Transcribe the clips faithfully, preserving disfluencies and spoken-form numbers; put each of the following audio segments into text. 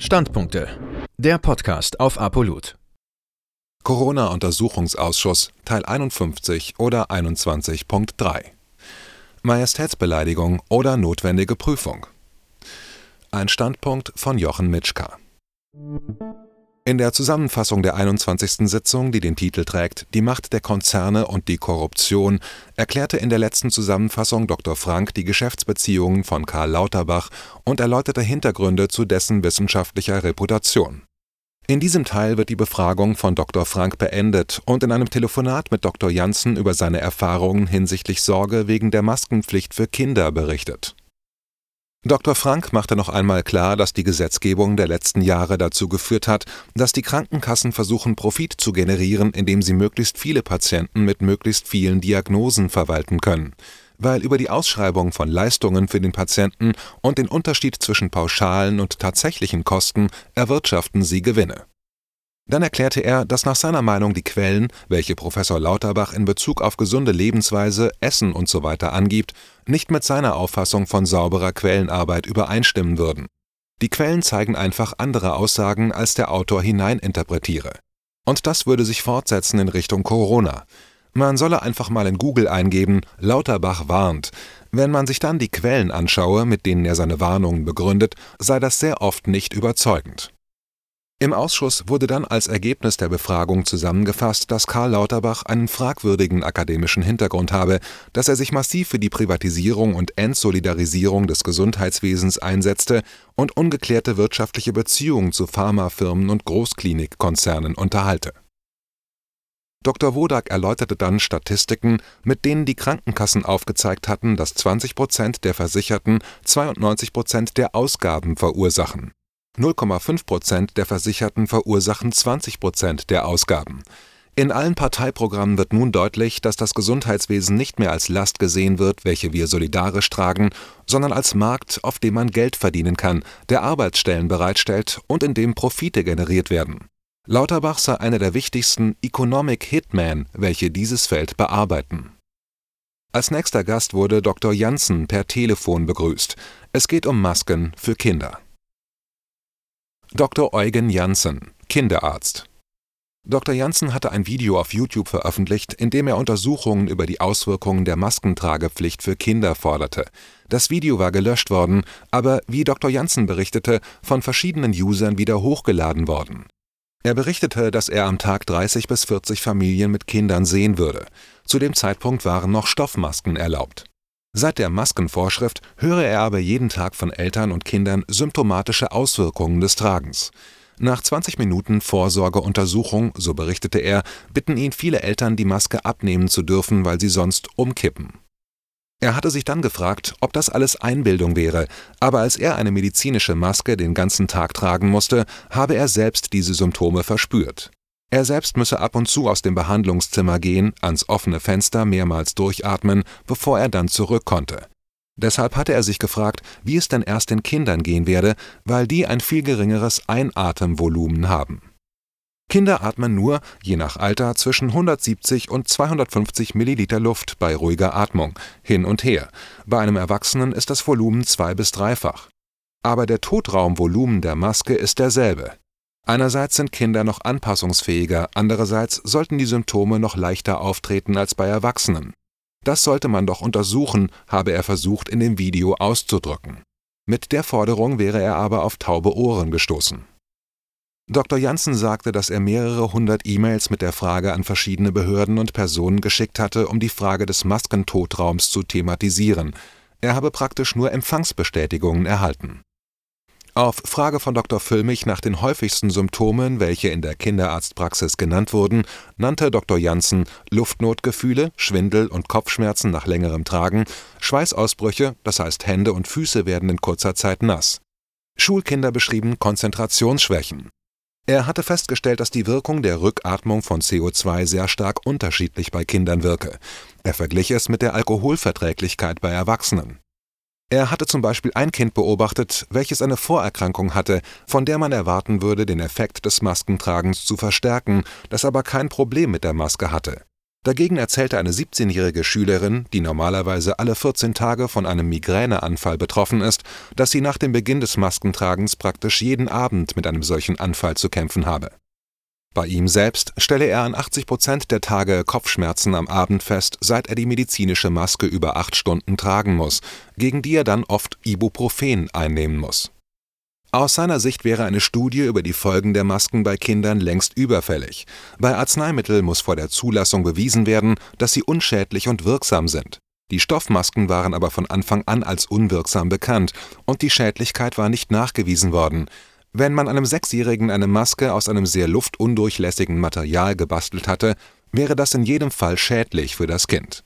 Standpunkte. Der Podcast auf Apolut. Corona-Untersuchungsausschuss Teil einundfünfzig oder einundzwanzig Punkt drei. Majestätsbeleidigung oder notwendige Prüfung. Ein Standpunkt von Jochen Mitschka. In der Zusammenfassung der einundzwanzigsten Sitzung, die den Titel trägt »Die Macht der Konzerne und die Korruption«, erklärte in der letzten Zusammenfassung Doktor Frank die Geschäftsbeziehungen von Karl Lauterbach und erläuterte Hintergründe zu dessen wissenschaftlicher Reputation. In diesem Teil wird die Befragung von Doktor Frank beendet und in einem Telefonat mit Doktor Janssen über seine Erfahrungen hinsichtlich Sorge wegen der Maskenpflicht für Kinder berichtet. Doktor Frank machte noch einmal klar, dass die Gesetzgebung der letzten Jahre dazu geführt hat, dass die Krankenkassen versuchen, Profit zu generieren, indem sie möglichst viele Patienten mit möglichst vielen Diagnosen verwalten können. Weil über die Ausschreibung von Leistungen für den Patienten und den Unterschied zwischen pauschalen und tatsächlichen Kosten erwirtschaften sie Gewinne. Dann erklärte er, dass nach seiner Meinung die Quellen, welche Professor Lauterbach in Bezug auf gesunde Lebensweise, Essen usw. angibt, nicht mit seiner Auffassung von sauberer Quellenarbeit übereinstimmen würden. Die Quellen zeigen einfach andere Aussagen, als der Autor hineininterpretiere. Und das würde sich fortsetzen in Richtung Corona. Man solle einfach mal in Google eingeben, Lauterbach warnt. Wenn man sich dann die Quellen anschaue, mit denen er seine Warnungen begründet, sei das sehr oft nicht überzeugend. Im Ausschuss wurde dann als Ergebnis der Befragung zusammengefasst, dass Karl Lauterbach einen fragwürdigen akademischen Hintergrund habe, dass er sich massiv für die Privatisierung und Entsolidarisierung des Gesundheitswesens einsetzte und ungeklärte wirtschaftliche Beziehungen zu Pharmafirmen und Großklinikkonzernen unterhalte. Doktor Wodak erläuterte dann Statistiken, mit denen die Krankenkassen aufgezeigt hatten, dass zwanzig Prozent der Versicherten zweiundneunzig Prozent der Ausgaben verursachen. null Komma fünf Prozent der Versicherten verursachen zwanzig Prozent der Ausgaben. In allen Parteiprogrammen wird nun deutlich, dass das Gesundheitswesen nicht mehr als Last gesehen wird, welche wir solidarisch tragen, sondern als Markt, auf dem man Geld verdienen kann, der Arbeitsstellen bereitstellt und in dem Profite generiert werden. Lauterbach sei einer der wichtigsten Economic Hitmen, welche dieses Feld bearbeiten. Als nächster Gast wurde Doktor Janssen per Telefon begrüßt. Es geht um Masken für Kinder. Doktor Eugen Janssen, Kinderarzt. Doktor Janssen hatte ein Video auf YouTube veröffentlicht, in dem er Untersuchungen über die Auswirkungen der Maskentragepflicht für Kinder forderte. Das Video war gelöscht worden, aber wie Doktor Janssen berichtete, von verschiedenen Usern wieder hochgeladen worden. Er berichtete, dass er am Tag dreißig bis vierzig Familien mit Kindern sehen würde. Zu dem Zeitpunkt waren noch Stoffmasken erlaubt. Seit der Maskenvorschrift höre er aber jeden Tag von Eltern und Kindern symptomatische Auswirkungen des Tragens. Nach zwanzig Minuten Vorsorgeuntersuchung, so berichtete er, bitten ihn viele Eltern, die Maske abnehmen zu dürfen, weil sie sonst umkippen. Er hatte sich dann gefragt, ob das alles Einbildung wäre, aber als er eine medizinische Maske den ganzen Tag tragen musste, habe er selbst diese Symptome verspürt. Er selbst müsse ab und zu aus dem Behandlungszimmer gehen, ans offene Fenster mehrmals durchatmen, bevor er dann zurück konnte. Deshalb hatte er sich gefragt, wie es denn erst den Kindern gehen werde, weil die ein viel geringeres Einatemvolumen haben. Kinder atmen nur, je nach Alter, zwischen hundertsiebzig und zweihundertfünfzig Milliliter Luft bei ruhiger Atmung, hin und her. Bei einem Erwachsenen ist das Volumen zwei- bis dreifach. Aber der Totraumvolumen der Maske ist derselbe. Einerseits sind Kinder noch anpassungsfähiger, andererseits sollten die Symptome noch leichter auftreten als bei Erwachsenen. Das sollte man doch untersuchen, habe er versucht in dem Video auszudrücken. Mit der Forderung wäre er aber auf taube Ohren gestoßen. Doktor Janssen sagte, dass er mehrere hundert E-Mails mit der Frage an verschiedene Behörden und Personen geschickt hatte, um die Frage des Maskentotraums zu thematisieren. Er habe praktisch nur Empfangsbestätigungen erhalten. Auf Frage von Doktor Füllmich nach den häufigsten Symptomen, welche in der Kinderarztpraxis genannt wurden, nannte Doktor Janssen Luftnotgefühle, Schwindel und Kopfschmerzen nach längerem Tragen, Schweißausbrüche, das heißt Hände und Füße werden in kurzer Zeit nass. Schulkinder beschrieben Konzentrationsschwächen. Er hatte festgestellt, dass die Wirkung der Rückatmung von C O zwei sehr stark unterschiedlich bei Kindern wirke. Er verglich es mit der Alkoholverträglichkeit bei Erwachsenen. Er hatte zum Beispiel ein Kind beobachtet, welches eine Vorerkrankung hatte, von der man erwarten würde, den Effekt des Maskentragens zu verstärken, das aber kein Problem mit der Maske hatte. Dagegen erzählte eine siebzehnjährige Schülerin, die normalerweise alle vierzehn Tage von einem Migräneanfall betroffen ist, dass sie nach dem Beginn des Maskentragens praktisch jeden Abend mit einem solchen Anfall zu kämpfen habe. Bei ihm selbst stelle er an achtzig Prozent der Tage Kopfschmerzen am Abend fest, seit er die medizinische Maske über acht Stunden tragen muss, gegen die er dann oft Ibuprofen einnehmen muss. Aus seiner Sicht wäre eine Studie über die Folgen der Masken bei Kindern längst überfällig. Bei Arzneimitteln muss vor der Zulassung bewiesen werden, dass sie unschädlich und wirksam sind. Die Stoffmasken waren aber von Anfang an als unwirksam bekannt und die Schädlichkeit war nicht nachgewiesen worden. Wenn man einem Sechsjährigen eine Maske aus einem sehr luftundurchlässigen Material gebastelt hatte, wäre das in jedem Fall schädlich für das Kind.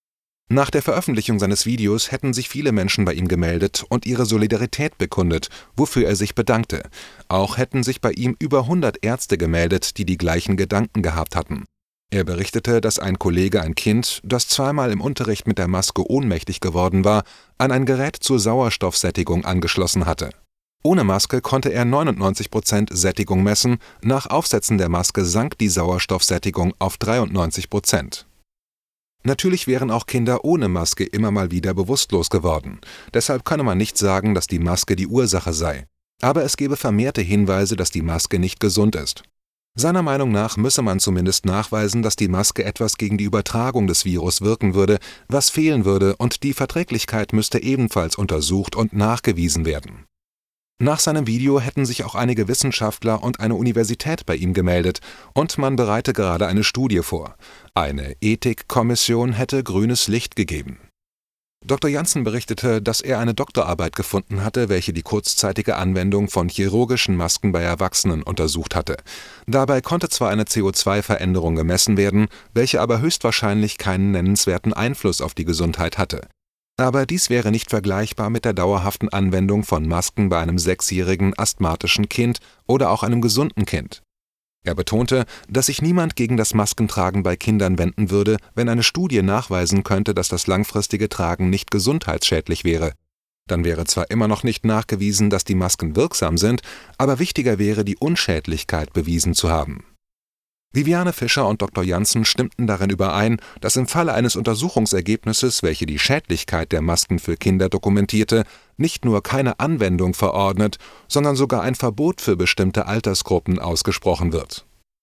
Nach der Veröffentlichung seines Videos hätten sich viele Menschen bei ihm gemeldet und ihre Solidarität bekundet, wofür er sich bedankte. Auch hätten sich bei ihm über hundert Ärzte gemeldet, die die gleichen Gedanken gehabt hatten. Er berichtete, dass ein Kollege ein Kind, das zweimal im Unterricht mit der Maske ohnmächtig geworden war, an ein Gerät zur Sauerstoffsättigung angeschlossen hatte. Ohne Maske konnte er neunundneunzig Prozent Sättigung messen, nach Aufsetzen der Maske sank die Sauerstoffsättigung auf dreiundneunzig Prozent. Natürlich wären auch Kinder ohne Maske immer mal wieder bewusstlos geworden. Deshalb könne man nicht sagen, dass die Maske die Ursache sei. Aber es gebe vermehrte Hinweise, dass die Maske nicht gesund ist. Seiner Meinung nach müsse man zumindest nachweisen, dass die Maske etwas gegen die Übertragung des Virus wirken würde, was fehlen würde, und die Verträglichkeit müsste ebenfalls untersucht und nachgewiesen werden. Nach seinem Video hätten sich auch einige Wissenschaftler und eine Universität bei ihm gemeldet und man bereite gerade eine Studie vor. Eine Ethikkommission hätte grünes Licht gegeben. Doktor Janssen berichtete, dass er eine Doktorarbeit gefunden hatte, welche die kurzzeitige Anwendung von chirurgischen Masken bei Erwachsenen untersucht hatte. Dabei konnte zwar eine C O zwei Veränderung gemessen werden, welche aber höchstwahrscheinlich keinen nennenswerten Einfluss auf die Gesundheit hatte. Aber dies wäre nicht vergleichbar mit der dauerhaften Anwendung von Masken bei einem sechsjährigen asthmatischen Kind oder auch einem gesunden Kind. Er betonte, dass sich niemand gegen das Maskentragen bei Kindern wenden würde, wenn eine Studie nachweisen könnte, dass das langfristige Tragen nicht gesundheitsschädlich wäre. Dann wäre zwar immer noch nicht nachgewiesen, dass die Masken wirksam sind, aber wichtiger wäre, die Unschädlichkeit bewiesen zu haben. Viviane Fischer und Doktor Janssen stimmten darin überein, dass im Falle eines Untersuchungsergebnisses, welche die Schädlichkeit der Masken für Kinder dokumentierte, nicht nur keine Anwendung verordnet, sondern sogar ein Verbot für bestimmte Altersgruppen ausgesprochen wird.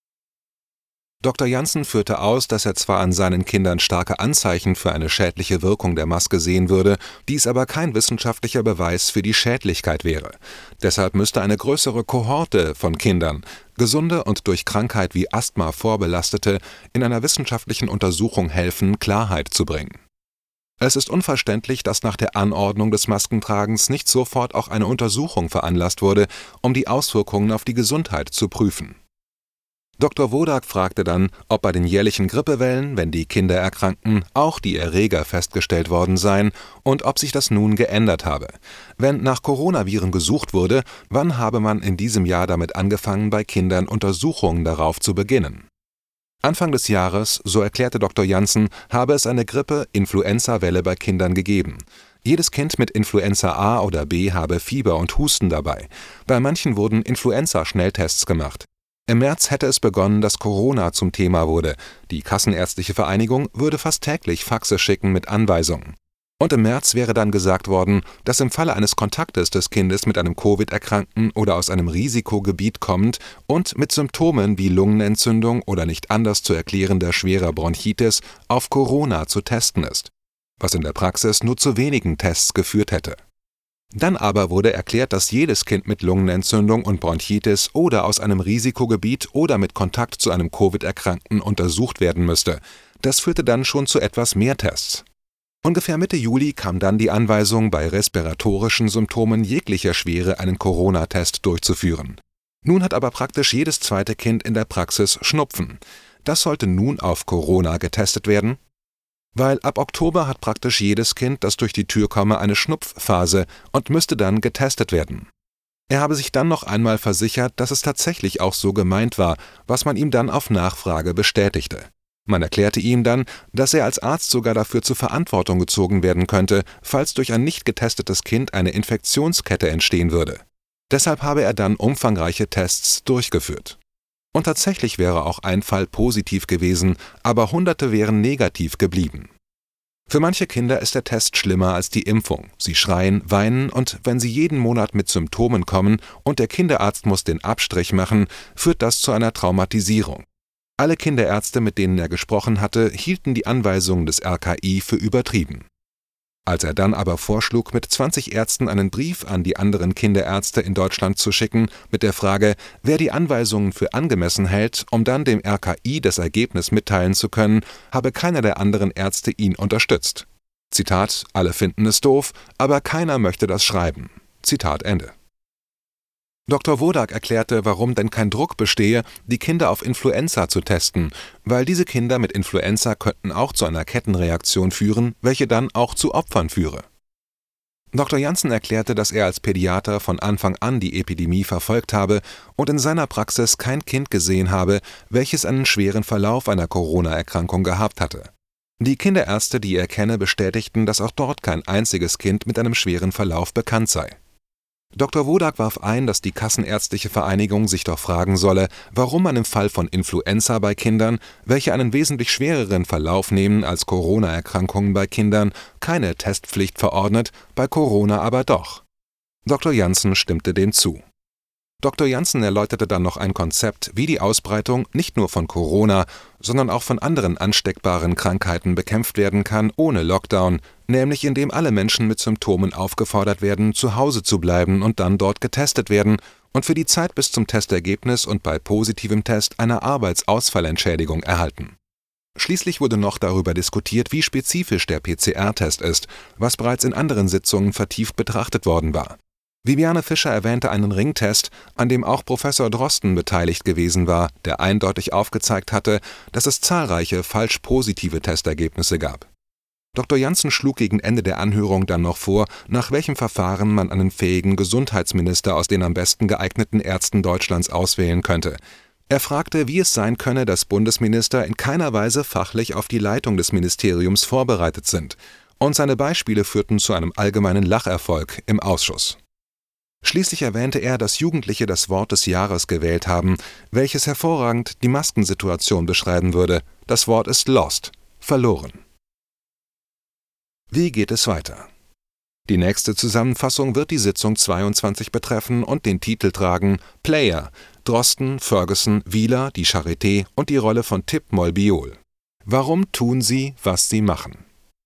Doktor Janssen führte aus, dass er zwar an seinen Kindern starke Anzeichen für eine schädliche Wirkung der Maske sehen würde, dies aber kein wissenschaftlicher Beweis für die Schädlichkeit wäre. Deshalb müsste eine größere Kohorte von Kindern, gesunde und durch Krankheit wie Asthma vorbelastete, in einer wissenschaftlichen Untersuchung helfen, Klarheit zu bringen. Es ist unverständlich, dass nach der Anordnung des Maskentragens nicht sofort auch eine Untersuchung veranlasst wurde, um die Auswirkungen auf die Gesundheit zu prüfen. Doktor Wodak fragte dann, ob bei den jährlichen Grippewellen, wenn die Kinder erkrankten, auch die Erreger festgestellt worden seien und ob sich das nun geändert habe. Wenn nach Coronaviren gesucht wurde, wann habe man in diesem Jahr damit angefangen, bei Kindern Untersuchungen darauf zu beginnen? Anfang des Jahres, so erklärte Doktor Janssen, habe es eine Grippe-Influenza-Welle bei Kindern gegeben. Jedes Kind mit Influenza A oder B habe Fieber und Husten dabei. Bei manchen wurden Influenza-Schnelltests gemacht. Im März hätte es begonnen, dass Corona zum Thema wurde. Die Kassenärztliche Vereinigung würde fast täglich Faxe schicken mit Anweisungen. Und im März wäre dann gesagt worden, dass im Falle eines Kontaktes des Kindes mit einem Covid-Erkrankten oder aus einem Risikogebiet kommend und mit Symptomen wie Lungenentzündung oder nicht anders zu erklärender schwerer Bronchitis auf Corona zu testen ist, was in der Praxis nur zu wenigen Tests geführt hätte. Dann aber wurde erklärt, dass jedes Kind mit Lungenentzündung und Bronchitis oder aus einem Risikogebiet oder mit Kontakt zu einem Covid-Erkrankten untersucht werden müsste. Das führte dann schon zu etwas mehr Tests. Ungefähr Mitte Juli kam dann die Anweisung, bei respiratorischen Symptomen jeglicher Schwere einen Corona-Test durchzuführen. Nun hat aber praktisch jedes zweite Kind in der Praxis Schnupfen. Das sollte nun auf Corona getestet werden? Weil ab Oktober hat praktisch jedes Kind, das durch die Tür komme, eine Schnupfphase und müsste dann getestet werden. Er habe sich dann noch einmal versichert, dass es tatsächlich auch so gemeint war, was man ihm dann auf Nachfrage bestätigte. Man erklärte ihm dann, dass er als Arzt sogar dafür zur Verantwortung gezogen werden könnte, falls durch ein nicht getestetes Kind eine Infektionskette entstehen würde. Deshalb habe er dann umfangreiche Tests durchgeführt. Und tatsächlich wäre auch ein Fall positiv gewesen, aber Hunderte wären negativ geblieben. Für manche Kinder ist der Test schlimmer als die Impfung. Sie schreien, weinen und wenn sie jeden Monat mit Symptomen kommen und der Kinderarzt muss den Abstrich machen, führt das zu einer Traumatisierung. Alle Kinderärzte, mit denen er gesprochen hatte, hielten die Anweisungen des R K I für übertrieben. Als er dann aber vorschlug, mit zwanzig Ärzten einen Brief an die anderen Kinderärzte in Deutschland zu schicken, mit der Frage, wer die Anweisungen für angemessen hält, um dann dem R K I das Ergebnis mitteilen zu können, habe keiner der anderen Ärzte ihn unterstützt. Zitat: Alle finden es doof, aber keiner möchte das schreiben. Zitat Ende. Doktor Wodak erklärte, warum denn kein Druck bestehe, die Kinder auf Influenza zu testen, weil diese Kinder mit Influenza könnten auch zu einer Kettenreaktion führen, welche dann auch zu Opfern führe. Doktor Janssen erklärte, dass er als Pädiater von Anfang an die Epidemie verfolgt habe und in seiner Praxis kein Kind gesehen habe, welches einen schweren Verlauf einer Corona-Erkrankung gehabt hatte. Die Kinderärzte, die er kenne, bestätigten, dass auch dort kein einziges Kind mit einem schweren Verlauf bekannt sei. Doktor Wodak warf ein, dass die Kassenärztliche Vereinigung sich doch fragen solle, warum man im Fall von Influenza bei Kindern, welche einen wesentlich schwereren Verlauf nehmen als Corona-Erkrankungen bei Kindern, keine Testpflicht verordnet, bei Corona aber doch. Doktor Janssen stimmte dem zu. Doktor Janssen erläuterte dann noch ein Konzept, wie die Ausbreitung nicht nur von Corona, sondern auch von anderen ansteckbaren Krankheiten bekämpft werden kann ohne Lockdown, nämlich indem alle Menschen mit Symptomen aufgefordert werden, zu Hause zu bleiben und dann dort getestet werden und für die Zeit bis zum Testergebnis und bei positivem Test eine Arbeitsausfallentschädigung erhalten. Schließlich wurde noch darüber diskutiert, wie spezifisch der P C R-Test ist, was bereits in anderen Sitzungen vertieft betrachtet worden war. Viviane Fischer erwähnte einen Ringtest, an dem auch Professor Drosten beteiligt gewesen war, der eindeutig aufgezeigt hatte, dass es zahlreiche falsch positive Testergebnisse gab. Doktor Janssen schlug gegen Ende der Anhörung dann noch vor, nach welchem Verfahren man einen fähigen Gesundheitsminister aus den am besten geeigneten Ärzten Deutschlands auswählen könnte. Er fragte, wie es sein könne, dass Bundesminister in keiner Weise fachlich auf die Leitung des Ministeriums vorbereitet sind, und seine Beispiele führten zu einem allgemeinen Lacherfolg im Ausschuss. Schließlich erwähnte er, dass Jugendliche das Wort des Jahres gewählt haben, welches hervorragend die Maskensituation beschreiben würde. Das Wort ist lost, verloren. Wie geht es weiter? Die nächste Zusammenfassung wird die Sitzung zweiundzwanzig betreffen und den Titel tragen Player, Drosten, Ferguson, Wieler, die Charité und die Rolle von Tip Molbiol. Warum tun sie, was sie machen?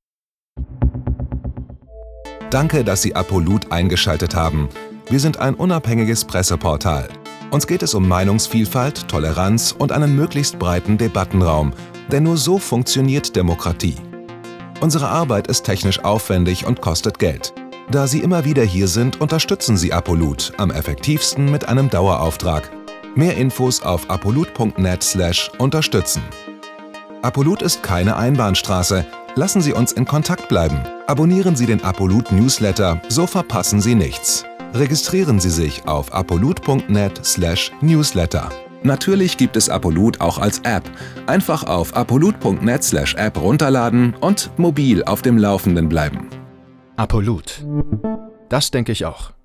Danke, dass Sie Apolut eingeschaltet haben. Wir sind ein unabhängiges Presseportal. Uns geht es um Meinungsvielfalt, Toleranz und einen möglichst breiten Debattenraum, denn nur so funktioniert Demokratie. Unsere Arbeit ist technisch aufwendig und kostet Geld. Da Sie immer wieder hier sind, unterstützen Sie Apolut am effektivsten mit einem Dauerauftrag. Mehr Infos auf apolut punkt net slash unterstützen. Apolut ist keine Einbahnstraße. Lassen Sie uns in Kontakt bleiben. Abonnieren Sie den Apolut Newsletter, so verpassen Sie nichts. Registrieren Sie sich auf apolut punkt net slash newsletter. Natürlich gibt es Apolut auch als App. Einfach auf apolut punkt net slash app runterladen und mobil auf dem Laufenden bleiben. Apolut. Das denke ich auch.